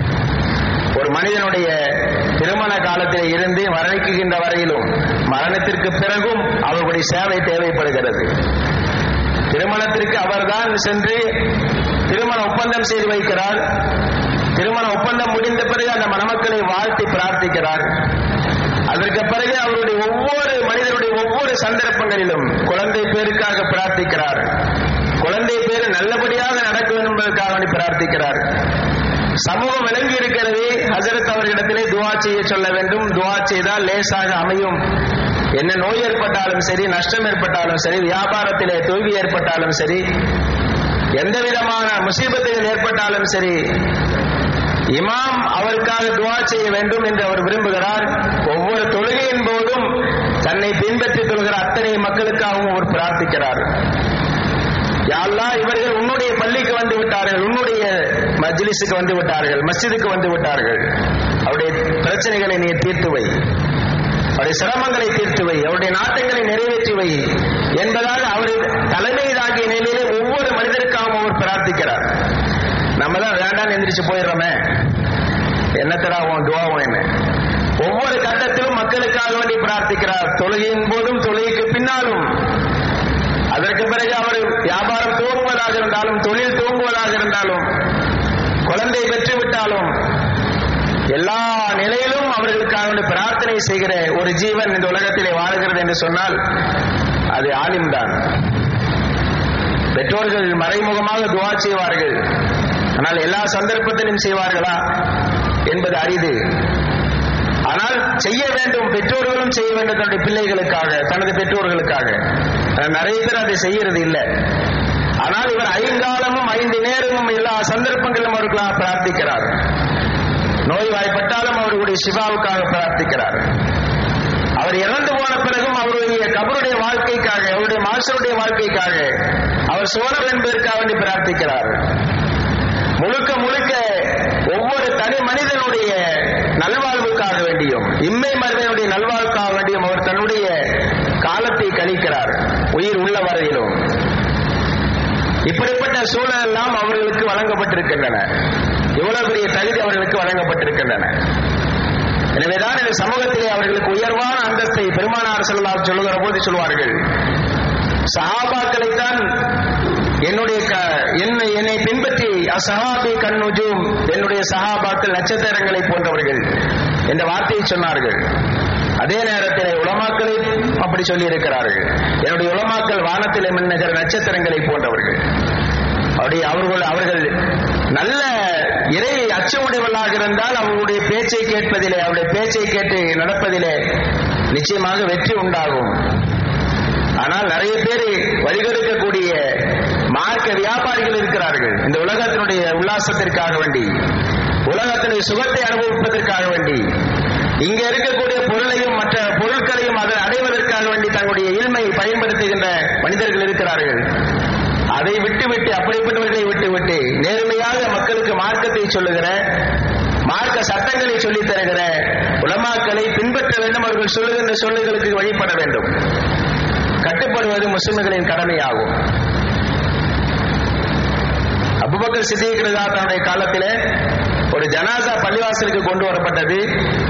ஒரு மனிதனுடைய திருமண காலத்தில் இருந்து மரணிக்கின்ற வரையிலும் மரணத்திற்கு பிறகும் அவர்களுடைய சேவை தேவைப்படுகிறது. திருமணத்திற்கு அவர்தான் சென்று திருமண ஒப்பந்தம் செய்து வைக்கிறார். திருமண ஒப்பந்தம் முடிந்த பிறகு அந்த மணமக்களை வாழ்த்தி பிரார்த்திக்கிறார். அதற்கு பிறகு அவருடைய ஒவ்வொரு மனிதனுடைய ஒவ்வொரு சந்தர்ப்பங்களிலும் குழந்தை பேருக்காக பிரார்த்திக்கிறார். குழந்தை பேரு நல்லபடியாக நடக்க வேண்டும் என்பதற்காக பிரார்த்திக்கிறார். சமூகம் விளங்கி இருக்கிறது. ஹஜரத் அவர்களிடத்திலே துஆ செய்ய சொல்ல வேண்டும். துஆ செய்தால் லேசாக அமையும். என்ன நோய் ஏற்பட்டாலும் சரி, நஷ்டம் ஏற்பட்டாலும் சரி, வியாபாரத்திலே தோல்வி ஏற்பட்டாலும் சரி, எந்த விதமான முசீபத்துகள் ஏற்பட்டாலும் சரி, இமாம் அவருக்காக துஆ செய்ய வேண்டும் என்று அவர் விரும்புகிறார். ஒவ்வொரு தொழுகையின் போதும் தன்னை பின்பற்றி தொழுகிற அத்தனை மக்களுக்காகவும் அவர் பிரார்த்திக்கிறார். யா அல்லாஹ், இவர்கள் உன்னுடைய பள்ளிக்கு வந்து விட்டார்கள், உன்னுடைய மஜ்லிஸுக்கு வந்து விட்டார்கள், மஸ்ஜிதுக்கு வந்து விட்டார்கள். அவருடைய பிரச்சனைகளை நீ தீர்த்து வை, அவருடைய சிரமங்களை தீர்த்து வை, அவருடைய நாட்டங்களை நிறைவேற்றி வை என்பதாக அவர் தலைமையாகிய நிலையிலே ஒவ்வொரு மனிதருக்காகவும் அவர் பிரார்த்திக்கிறார். நம்ம தான் வேண்டாம் எந்திரிச்சு போயிடுறோமே, என்னத்தடா உன் துஆவும் என்ன. ஒவ்வொரு கட்டத்திலும் மக்களுக்காக வேண்டி பிரார்த்திக்கிறார். தொழுகையின் போதும் தொழுகைக்கு பின்னாலும். அதற்கு பிறகு அவர் வியாபாரம் துவங்குவதாக இருந்தாலும், தொழில் துவங்குவதாக இருந்தாலும், குழந்தை பெற்றுவிட்டாலும், எல்லா நிலையிலும் அவர்களுக்காக பிரார்த்தனை செய்கிற ஒரு ஜீவன் இந்த உலகத்திலே வாழ்கிறது என்று சொன்னால் அது ஆலிம் தான். பெற்றோர்கள் மறைமுகமாக துஆ செய்வார்கள், ஆனால் எல்லா சந்தர்ப்பத்திலும் செய்வார்களா என்பது அரிது. ஆனால் செய்ய வேண்டும், பெற்றோர்களும் செய்ய வேண்டும் தன்னுடைய பிள்ளைகளுக்காக, தனது பெற்றோர்களுக்காக. நிறைய பேர் அதை செய்யறது இல்லை. ஆனால் இவர் 5 காலமும் 5 நேரமும் எல்லா சந்தர்ப்பங்களிலும் அவர்களுக்காக பிரார்த்திக்கிறார். நோய்வாய்ப்பட்டாலும் அவர்களுடைய ஷிஃபாவுக்காக பிரார்த்திக்கிறார். அவர் இறந்து போன பிறகும் அவருடைய கபருடைய வாழ்க்கைக்காக, அவருடைய மாஷருடைய வாழ்க்கைக்காக, அவர் சுவனம் என்பதற்காக வேண்டி பிரார்த்திக்கிறார். முழுக்க முழுக்க ஒவ்வொரு தனி மனிதனுடைய நல்வாழ்வுக்காக வேண்டியும், இம்மை மனிதனுடைய நல்வாழ்வுக்காக வேண்டியும் அவர் தன்னுடைய காலத்தை கழிக்கிறார், உயிர் உள்ள வரையிலும். இப்படிப்பட்ட சூழல் எல்லாம் அவர்களுக்கு வழங்கப்பட்டிருக்கின்றன. இவ்வளவு பெரிய தகுதி அவர்களுக்கு வழங்கப்பட்டிருக்கின்றன. எனவேதான் இந்த சமூகத்திலே அவர்களுக்கு உயர்வான அந்தஸ்தை பெருமானார் ஸல்லல்லாஹு அலைஹி வஸல்லம் சொல்லுகிற போது சொல்வார்கள், சஹாபாக்களைத்தான் என்னை பின்பற்றி அஸ்ஹாபி கன்னுஜூம், என்னுடைய சஹாபாக்கள் நட்சத்திரங்களை போன்றவர்கள் என்ற வார்த்தையை சொன்னார்கள். அதே நேரத்தில் உலமாக்களை அப்படி சொல்லி இருக்கிறார்கள், என்னுடைய உலமாக்கள் வானத்திலே மின்னுகிற நட்சத்திரங்களை போன்றவர்கள். அவர்கள் நல்ல இறை அச்சமுடையவர்களாக இருந்தால் அவர்களுடைய பேச்சை கேட்பதிலே, அவருடைய பேச்சை கேட்டு நடப்பதிலே நிச்சயமாக வெற்றி உண்டாகும். ஆனால் நிறைய பேர் வழிகெடுக்கக்கூடிய மார்க்க மார்க்க வியாபாரிகள் இருக்கிறார்கள். இந்த உலகத்தினுடைய உல்லாசத்திற்காக வேண்டி, உலகத்தினுடைய சுகத்தை அனுபவிப்பதற்காக வேண்டி, இங்க இருக்கக்கூடிய பொருளையும் மற்ற பொருட்களையும் அதை அடைவதற்காக வேண்டி தங்களுடைய இல்மையை பயன்படுத்துகின்ற மனிதர்கள் இருக்கிறார்கள். அதை விட்டுவிட்டு, அப்படிப்பட்டவர்களை விட்டுவிட்டு நேர்மையாக மக்களுக்கு மார்க்கத்தை சொல்லுகிற, மார்க்க சட்டங்களை சொல்லித் தருகிற உலமாக்களை பின்பற்ற வேண்டும். அவர்கள் சொல்லுகின்ற சொல்லுகளுக்கு வழிபட வேண்டும். கட்டுப்படுவது முஸ்லிம்களின் கடமையாகும். அபூபக்கர் சித்திக் ரலியல்லாஹு தன்னுடைய காலத்திலே ஒரு ஜனாசா பள்ளிவாசலுக்கு கொண்டு வரப்பட்டது.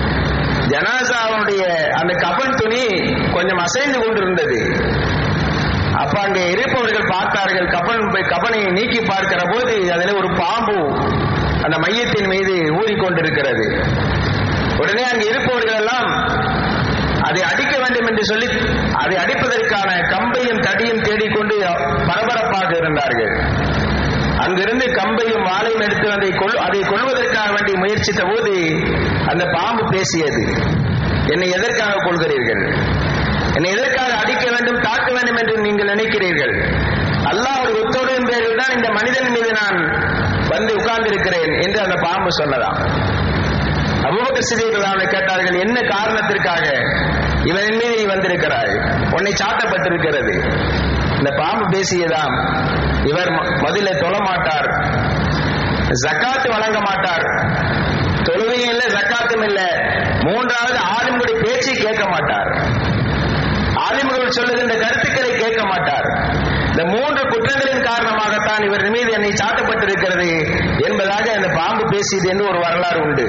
ஜனாசாவுடைய அந்த கபன் துணி கொஞ்சம் அசைந்து கொண்டிருந்தது. அப்ப அங்கே இருப்பவர்கள் பார்த்தார்கள். கபனை நீக்கி பார்க்கிற போது அதில் ஒரு பாம்பு அந்த மையத்தின் மீது ஊறிக்கொண்டிருக்கிறது. உடனே அங்கே இருப்பவர்கள் எல்லாம் அதை அடிக்க வேண்டும் என்று சொல்லி அதை அடிப்பதற்கான கம்பையும் தடியும் தேடிக்கொண்டு பரபரப்பாக இருந்தார்கள். அங்கிருந்து கம்பையும் வாளையும் எடுத்து அதை கொள்வதற்காக வேண்டி முயற்சித்த போது அந்த பாம்பு பேசியது, என்னை எதற்காக கொள்கிறீர்கள்? என்னை எதற்காக அடிக்க வேண்டும், தாக்க வேண்டும் என்று நீங்கள் நினைக்கிறீர்கள்? அல்லாஹ்வுடைய உத்தரவின் பேரில் தான் இந்த மனிதன் மீது நான் வந்து உட்கார்ந்திருக்கிறேன் என்று அந்த பாம்பு சொன்னதாம். அபூபக்கர் சித்திக் ரலியல்லாஹு கேட்டார்கள், என்ன காரணத்திற்காக இவனின் மீது நீ வந்திருக்கிறாய்? உன்னை சாட்டப்பட்டிருக்கிறது. இந்த பாம்பு பேசியதாம், இவர் முதல்ல தொழ மாட்டார், ஜக்காத்து வழங்க மாட்டார், தொழுகையும் இல்லை ஜக்காத்தும் இல்லை, மூன்றாவது ஆலிம்களுடைய பேச்சை கேட்க மாட்டார், ஆலிம்கள் சொல்லுகின்ற கருத்துக்களை கேட்க மாட்டார். இந்த மூன்று குற்றங்களின் காரணமாகத்தான் இவர் மீது என்னை சாட்டப்பட்டிருக்கிறது என்பதாக அந்த பாம்பு பேசியது என்று ஒரு வரலாறு உண்டு.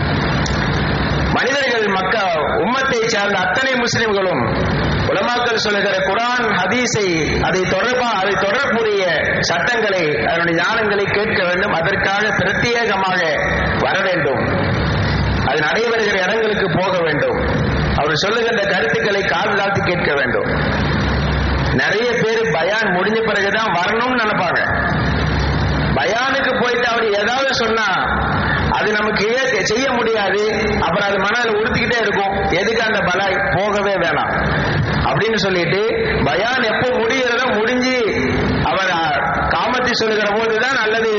மனிதர்கள் உம்மத்தை சார்ந்த அத்தனை முஸ்லிம்களும் உலமாக்கள் சொல்லுகிற குர்ஆன் ஹதீஸை அதை தொடர்புடைய சட்டங்களை, அதனுடைய ஞானங்களை கேட்க வேண்டும். அதற்காக பிரத்யேகமாக வர வேண்டும். அது நடைபெறுகிற இடங்களுக்கு போக வேண்டும். அவர் சொல்லுகின்ற கருத்துக்களை காது தாழ்த்தி கேட்க வேண்டும். நிறைய பேர் பயான் முடிஞ்ச பிறகுதான் வரணும்னு நினைப்பாங்க. பயானுக்கு போயிட்டு அவர் ஏதாவது சொன்னா அது நமக்கு செய்ய முடியாது, அப்புறம் அது மனதில் உறுத்திக்கிட்டே இருக்கும், எதுக்கு அந்த பலாய், போகவே வேணாம் அப்படின்னு சொல்லிட்டு பயான் எப்போ முடிகிறதோ முடிஞ்சு அவர் காமத்தை சொல்லுகிற போதுதான், அல்லது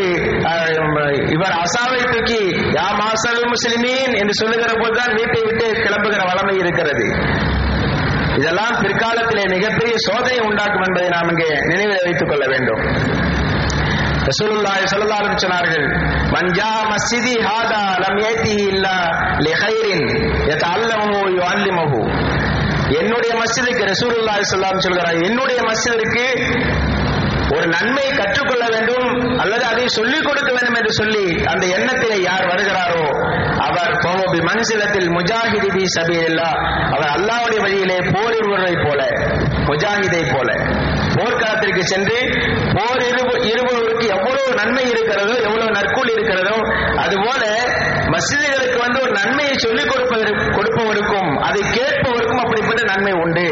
இவர் அசாவை தூக்கி யா மாசல் முஸ்லிமீன் என்று சொல்லுகிற போதுதான் வீட்டை விட்டு கிளம்புகிற வளமை இருக்கிறது. இதெல்லாம் பிற்காலத்திலே மிகப்பெரிய சோதனை உண்டாக்கும் என்பதை நாம் இங்கே நினைவில் வைத்துக் கொள்ள வேண்டும். ரசூலுல்லாஹி ஸல்லல்லாஹு அலைஹி சொன்னார்கள், மன் ஜா மஸ்ஜிதி ஹாதா லம் யதிஹி இல்லா லிகைரின் யதஅல்லமு யுஅல்லிமுஹு. என்னுடைய மஸ்ஜிதுக்கு ரசூலுல்லாஹி ஸல்லல்லாஹு அலைஹி சொல்கிறார், என்னுடைய மஸ்ஜிதுக்கு ஒரு நன்மை கற்றுக்கொள்ள வேண்டும் அல்லது அதை சொல்லிக் கொடுக்க வேண்டும் என்று சொல்லி அந்த எண்ணத்திலே யார் வருகிறாரோ அவர் பவபி மன்சிலத்தில் முஜாஹிதி பி சபீலில்லாஹ், அவர் அல்லாஹ்வுடைய வழியிலே போரிடுவதை போல, முஜாஹிதை போல போர்க்களத்திற்கு சென்று போர் இருபவருக்கு எவ்வளவு நன்மை இருக்கிறதோ, எவ்வளவு நற்கூலி இருக்கிறதோ, அதுபோல மஸ்ஜிதுகளுக்கு ஒரு நன்மையை சொல்லிக் கொடுப்பவருக்கும் அதை கேட்பவருக்கும் அப்படிப்பட்ட நன்மை உண்டு.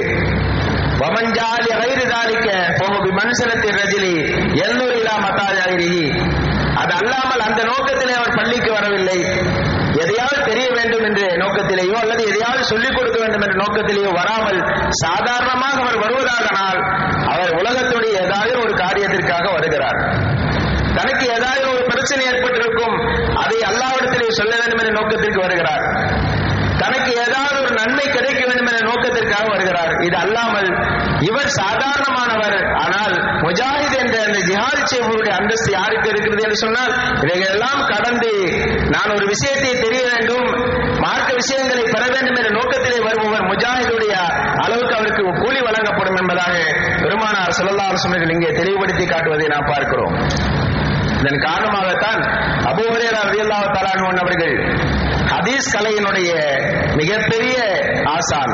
வமஞ்சாலி கைரி தாலிக்க போகபி மன்சலத்தின் ரஜிலி எல்லூரிலா மத்தாஜாயிரிஹி. அது அல்லாமல் அந்த நோக்கத்திலே அவர் பள்ளிக்கு வரவில்லை, எதையாவது தெரிய வேண்டும் என்ற நோக்கத்திலேயோ அல்லது எதையாவது சொல்லிக் கொடுக்க வேண்டும் என்ற நோக்கத்திலேயோ வராமல் சாதாரணமாக அவர் வருவதானால் அவர் உலகத்துடைய ஏதாவது ஒரு காரியத்திற்காக வருகிறார். தனக்கு ஏதாவது ஒரு பிரச்சனை ஏற்பட்டிருக்கும், அதை அல்லாஹ்விடத்திலே சொல்ல வேண்டும் என்ற நோக்கத்திற்கு வருகிறார். தனக்கு ஏதாவது ஒரு நன்மை கிடைக்க வேண்டும் என்ற நோக்கத்திற்காக வருகிறார். இது அல்லாமல் இவர் சாதாரணமானவர். ஆனால் முஜாஹித் என்ற அந்த ஜிஹாத் செய்வருடைய அந்தஸ்து யாருக்கு இருக்கிறது என்று சொன்னால், இதையெல்லாம் கடந்து நான் ஒரு விஷயத்தை தெரிய வேண்டும், மார்க்க விஷயங்களை பெற வேண்டும் என்ற நோக்கத்திலே வருபவர் முஜாஹிதுடைய அளவுக்கு அவருக்கு கூலி வழங்கப்படும் என்பதாக பெருமானார் ஸல்லல்லாஹு அலைஹி வஸல்லம் இங்கே தெளிவுபடுத்தி காட்டுவதை நாம் பார்க்கிறோம். இதன் காரணமாகத்தான் அபூ ஹுரைரா ரலியல்லாஹு தஆலா அன்ஹு அவர்கள் ஹதீஸ் கலையினுடைய மிகப்பெரிய ஆசான்,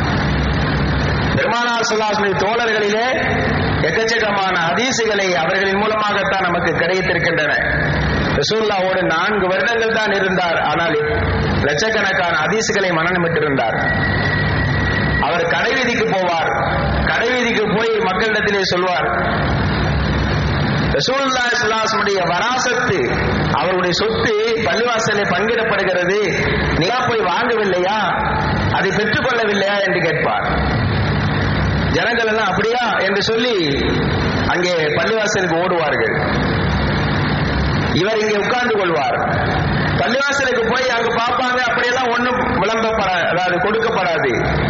பெருமானார் ஸல்லல்லாஹு அலைஹி வஸல்லம் தோழர்களிலே எக்கச்சக்கமான ஹதீசுகளை அவர்களின் மூலமாகத்தான் நமக்கு கிடைத்திருக்கின்றன. ரசூலுல்லாஹோடு 4 வருடங்கள் தான் இருந்தார், ஆனால் லட்சக்கணக்கான ஹதீசுகளை மனனமிட்டிருந்தார். அவர் கடைவீதிக்கு போவார், கடைவீதிக்கு போய் மக்களிடத்திலே சொல்வார், ரசூலுல்லாஹி ஸல்லல்லாஹு அலைஹி வஸல்லம் வராசத்து, அவருடைய சொத்து பள்ளிவாசலில் பங்கிடப்படுகிறது, நீங்க போய் வாங்கவில்லையா, அதை பெற்றுக் கொள்ளவில்லையா என்று கேட்பார். ஜனங்கள் எல்லாம் அப்படியா என்று சொல்லி அங்கே பள்ளிவாசலுக்கு ஓடுவார்கள். இவர் இங்கே உட்கார்ந்து கொள்வார். பள்ளிவாசலுக்கு போய் அங்கு பார்ப்பாங்க, அப்படியெல்லாம் ஒன்றும் அதாவது கொடுக்கப்படாது.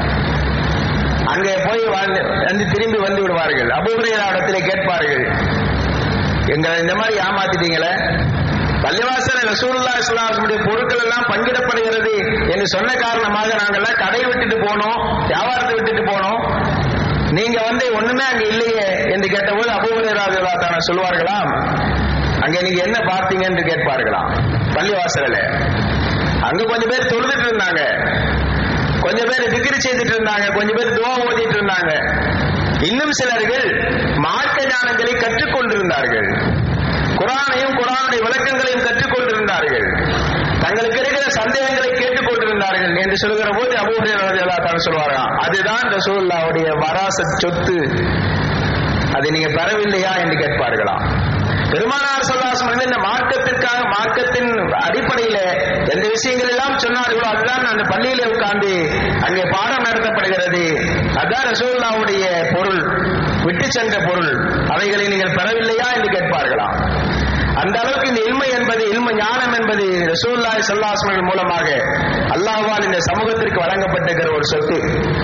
அங்கே போய் வந்து திரும்பி வந்து விடுவார்கள். அபூ ஹுரைரா இடத்திலே கேட்பார்கள், எங்களை இந்த மாதிரி ஏமாத்திட்டீங்களே, பள்ளிவாசல் ரசூலுல்லாஹி ஸல்லல்லாஹு அலைஹி வஸல்லம் பொருட்கள் எல்லாம் பங்கிடப்படுகிறது என்று சொன்ன காரணமாக நாங்கள்லாம் கடையை விட்டுட்டு போனோம், வியாபாரத்தை விட்டுட்டு போனோம், நீங்க வந்து ஒண்ணுமே அங்க இல்லையே என்று கேட்டபோது அபூ ஹுரைரா ரலியல்லாஹு தஆலா சொல்வார்களாம், அங்க நீங்க என்ன பார்த்தீங்க என்று கேட்பார்களாம். பள்ளிவாசல்ல அங்க கொஞ்சம் பேர் தொழுதுட்டு இருந்தாங்க, கொஞ்சம் பேர் திக்ர் செய்துட்டு இருந்தாங்க, கொஞ்சம் பேர் துஆ ஓதிட்டு இருந்தாங்க, இன்னும் சிலர்கள் மார்க்க ஞானங்களை கற்றுக்கொண்டிருந்தார்கள், குர்ஆனையும் குர்ஆனுடைய விளக்கங்களையும் கற்றுக்கொண்டிருந்தார்கள், தங்களுக்கு இருக்கிற சந்தேகங்களை கேட்டுக்கொண்டிருந்தார்கள் என்று சொல்கிற போது அபூ ஹுரைரா ரலியல்லாஹு தஆலா சொல்வார்கள், அதுதான் ரசூலுல்லாஹ்வுடைய வராசத் சொத்து, அதை நீங்க பெறவில்லையா என்று கேட்பார்களாம். பெருமானார் ஸல்லல்லாஹு அலைஹி வஸல்லம் இந்த மார்க்கத்திற்காக மார்க்கத்தின் அடிப்படையில எந்த விஷயங்கள் எல்லாம் சொன்னார்களோ அதுதான் அந்த பள்ளியிலே உட்கார்ந்து அங்கே பாடம் நடத்தப்படுகிறது, அதுதான் ரசூலுல்லாஹ்வுடைய பொருள், விட்டு சென்ற பொருள், அவைகளை நீங்கள் பெறவில்லையா என்று கேட்பார்களாம். அந்த அளவுக்கு இந்த இல்மை என்பது, இல்ம ஞானம் என்பது ரசூலுல்லாஹி ஸல்லல்லாஹு அலைஹி வஸல்லம் மூலமாக அல்லாஹ்வால் இந்த சமூகத்திற்கு வழங்கப்பட்டிருக்கிற ஒரு சொத்து.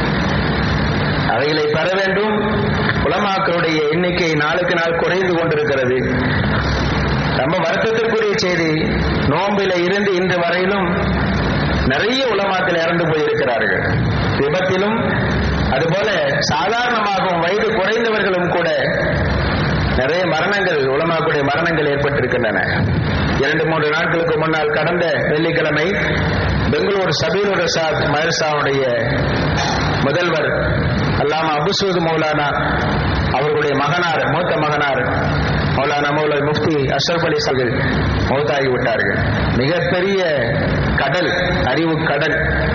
அவைகளை பெற வேண்டும். உலமாக்களுடைய எண்ணிக்கை நாளுக்கு நாள் குறைந்து கொண்டிருக்கிறது. ரொம்ப வருத்தத்திற்குரிய செய்தி, நோம்பில இருந்து இன்று வரையிலும் நிறைய உலமாக்கள் இறந்து போயிருக்கிறார்கள். விபத்திலும் அதுபோல சாதாரணமாகவும் வயது குறைந்தவர்களும் கூட நிறைய மரணங்கள், உலமாக்களுடைய மரணங்கள் ஏற்பட்டிருக்கின்றன. 2-3 நாட்களுக்கு முன்னால் கடந்த வெள்ளிக்கிழமை பெங்களூர் சபீலுர் ரஷாத் மதரசாவுடைய முதல்வர் அல்லாமா அபுசூத் மௌலானா அவர்களுடைய மகனார், மூத்த மகனார் மௌலானா மௌலவி முஃப்தி அஷ்ரஃப் அலி அவர்கள் மௌத்தாகி விட்டார்கள். மிகப்பெரிய கடல், அறிவு கடல்.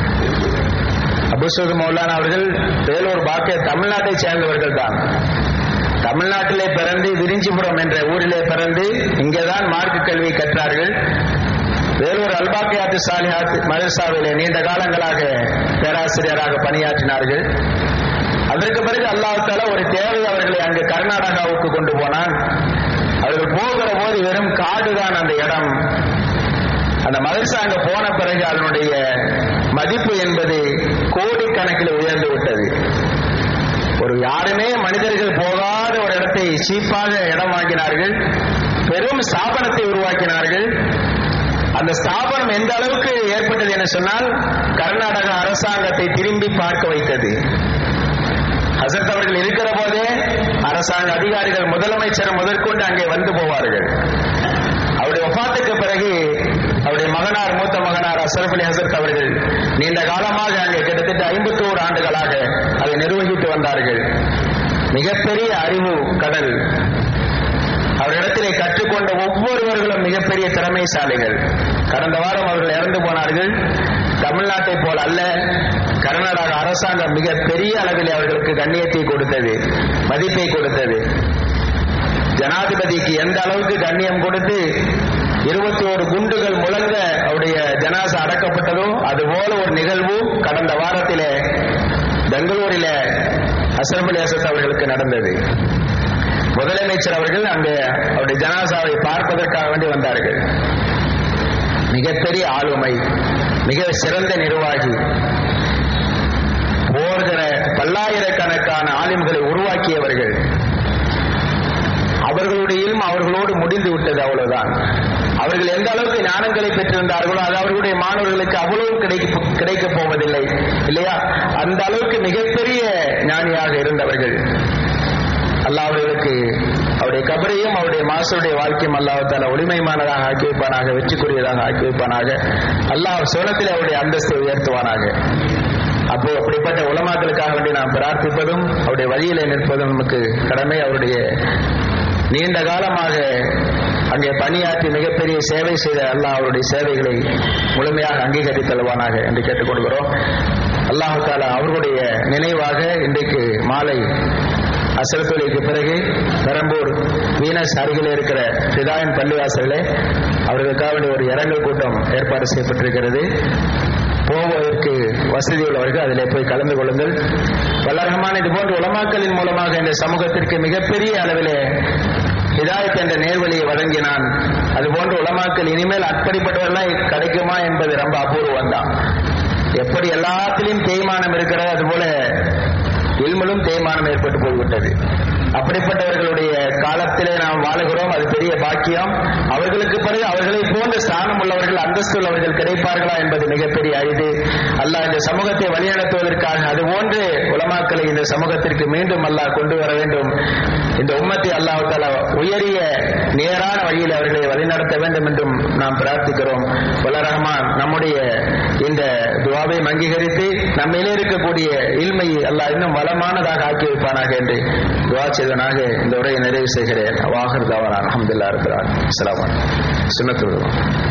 அபுசூத் மௌலானா அவர்கள் வேலூர் பாக்கிய தமிழ்நாட்டை சேர்ந்தவர்கள் தான். தமிழ்நாட்டிலே பிறந்து விரிஞ்சிபுரம் என்ற ஊரிலே பிறந்து இங்கேதான் மார்க்க கல்வி கற்றார்கள். வேலூர் அல்பாக்கியாத்து சாலிஹாத் மதரசாவிலே நீண்ட காலங்களாக பேராசிரியராக பணியாற்றினார்கள். அதற்கு பிறகு அல்லாஹ் தஆலா ஒரு தேவை அவர்களை அங்கு கர்நாடகாவுக்கு கொண்டு போனான். அவர்கள் போகிற போது வெறும் காடுதான் அந்த இடம். அந்த மதரசா அங்க போன பிறகு அதனுடைய மதிப்பு என்பது கோடிக்கணக்கில் உயர்ந்து விட்டது. ஒரு யாருமே மனிதர்கள் போகாத ஒரு இடத்தை சீப்பாக இடம் வாங்கினார்கள், பெரும் ஸ்தாபனத்தை உருவாக்கினார்கள். அந்த ஸ்தாபனம் எந்த அளவுக்கு ஏற்பட்டது என சொன்னால் கர்நாடக அரசாங்கத்தை திரும்பி பார்க்க வைத்தது. ஹசரத் அவர்கள் இருக்கிற போதே அரசாங்க அதிகாரிகள், முதலமைச்சர் முதற்கொண்டு அங்கே வந்து போவார்கள். அவருடைய வஃபாத்துக்கு பிறகு அவருடைய மகனார், மூத்த மகனார் அஷ்ரஃப் அலி ஹசரத் அவர்கள் நீண்ட காலமாக அங்கே கிட்டத்தட்ட 51 ஆண்டுகளாக அதை நிர்வகித்து வந்தார்கள். மிகப்பெரிய அறிவு கடல். அவரிடத்திலே கற்றுக்கொண்ட ஒவ்வொருவர்களும் மிகப்பெரிய திறமைசாலிகள். கடந்த வாரம் அவர்கள் இறந்து போனார்கள். தமிழ்நாட்டை போல் அல்ல, கர்நாடக அரசாங்கம் மிக பெரிய அளவில் அவர்களுக்கு கண்ணியத்தை கொடுத்தது, மதிப்பை கொடுத்தது. ஜனாதிபதிக்கு எந்த அளவுக்கு கண்ணியம் கொடுத்து 21 குண்டுகள் முழங்க அவருடைய ஜனாசா அடக்கப்பட்டதோ அதுபோல ஒரு நிகழ்வு கடந்த வாரத்திலே பெங்களூரில அஷ்ரஃப் அலி ஹசரத் அவர்களுக்கு நடந்தது. முதலமைச்சர் அவர்கள் அங்கே அவருடைய ஜனாசாவை பார்ப்பதற்காக வேண்டி வந்தார்கள். மிகப்பெரிய ஆளுமை, மிக சிறந்த நிர்வாகி, போர்கிற பல்லாயிரக்கணக்கான ஆலிம்களை உருவாக்கியவர்கள். அவர்களுடைய இல்ம் அவர்களோடு முடிந்து விட்டது, அவ்வளவுதான். அவர்கள் எந்த அளவுக்கு ஞானங்களை பெற்றிருந்தார்களோ அது அவர்களுடைய மாணவர்களுக்கு அவ்வளவு கிடைக்கப் போவதில்லை, இல்லையா? அந்த அளவுக்கு மிகப்பெரிய ஞானியாக இருந்தவர்கள். அல்லாஹ் அவர்களுக்கு அவருடைய கபரையும் அவருடைய மாசருடைய வாழ்க்கையும் அல்லாஹ் தஆலா ஒளிமயமானதாக ஆக்கி வைப்பானாக, வெற்றிக்குரியதாக ஆக்கி வைப்பானாக. அல்லாஹ் சுவனத்திலே அவருடைய அந்தஸ்தை உயர்த்துவானாக. அப்போ அப்படிப்பட்ட உலமாக்களுக்காக வேண்டி நாம் பிரார்த்திப்பதும் அவருடைய வழியிலே நிற்பதும் நமக்கு கடமை. அவருடைய நீண்ட காலமாக அங்கே பணியாற்றி மிகப்பெரிய சேவை செய்த அல்லாஹ் அவருடைய சேவைகளை முழுமையாக அங்கீகரித்தல்வானாக என்று கேட்டுக்கொள்கிறோம். அல்லாஹ் தஆலா அவர்களுடைய நினைவாக இன்றைக்கு மாலை அஸ்ர் தொழுகைக்கு பிறகு பெரம்பூர் வீனஸ் அருகில் இருக்கிற பிதாயின் பள்ளிவாசலிலே அவர்களுக்காக ஒரு இரங்கல் கூட்டம் ஏற்பாடு செய்யப்பட்டிருக்கிறது. போவதற்கு வசதி உள்ளவர்கள் அதிலே போய் கலந்து கொள்ளுங்கள். வல்ல ரஹ்மான் இது போன்ற உலமாக்களின் மூலமாக இந்த சமூகத்திற்கு மிகப்பெரிய அளவிலே ஹிதாயத் என்ற நேர்வழியை வழங்கினான். அதுபோன்று உலமாக்கள் இனிமேல் அப்படிப்பட்டவர்களாய் கிடைக்குமா என்பது ரொம்ப அபூர்வம் தான். எப்படி எல்லாத்திலும் தேய்மானம் இருக்கிறது அதுபோல இல்மிலும் தேய்மானம் ஏற்பட்டு போய்விட்டது. அப்படிப்பட்டவர்களுடைய காலத்திலே நாம் வாழுகிறோம், அது பெரிய பாக்கியம். அவர்களுக்கு பிறகு அவர்களை போன்ற ஸ்தானம் உள்ளவர்கள், அந்தஸ்து உள்ளவர்கள் கிடைப்பார்களா என்பது மிகப்பெரிய அரிது. அல்லாஹ் இந்த சமூகத்தை வழிநடத்துவதற்காக அதுபோன்று உலமாக்களை இந்த சமூகத்திற்கு மீண்டும் அல்லாஹ் கொண்டு வர வேண்டும். இந்த உம்மத்தை அல்லாஹ் தஆலா உயரிய நேரான வழியில் அவர்களை வழிநடத்த வேண்டும் என்றும் நாம் பிரார்த்திக்கிறோம். வல்ல ரஹ்மான் நம்முடைய இந்த துஆவை அங்கீகரித்து நம்மிலே இருக்கக்கூடிய இல்மை அல்லாஹ் இன்னும் வளமானதாக ஆக்கி வைப்பானாக என்று துஆ செய்தனாக இந்த உரையை நிறைவு செய்கிறேன். வாஹிர் தஅவானா அல்ஹம்துலில்லாஹி ரப்பில் ஆலமீன். அஸ்ஸலாமு அலைக்கும். சுன்னத்துல்